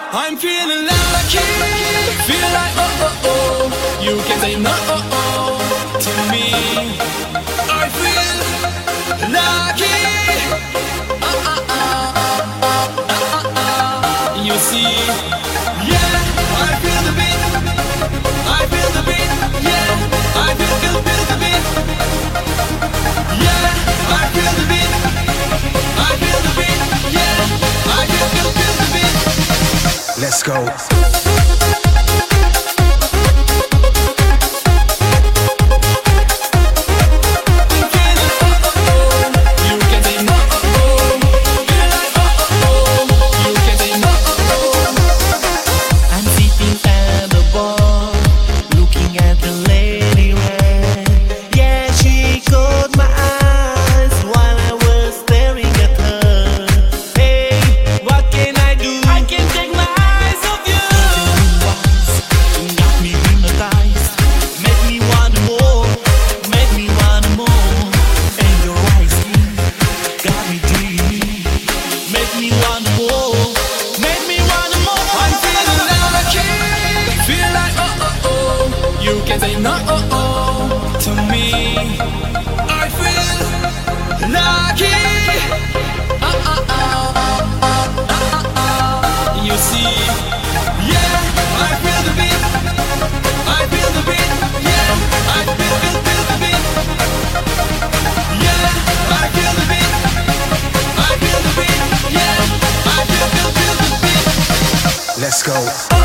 I'm feeling lucky, feel like oh oh oh. You can say no to me. I feel lucky. You see, yeah, I feel the beat. I feel the beat. Yeah, I feel the beat. Yeah, I feel the beat. I feel the beat. Yeah, I feel the beat. Let's go. You can say no to me. I feel lucky. You see, yeah, I feel the beat. I feel the beat. Yeah, I feel the beat. Yeah, I feel the beat. I feel the beat. Yeah, I feel the beat. Let's go.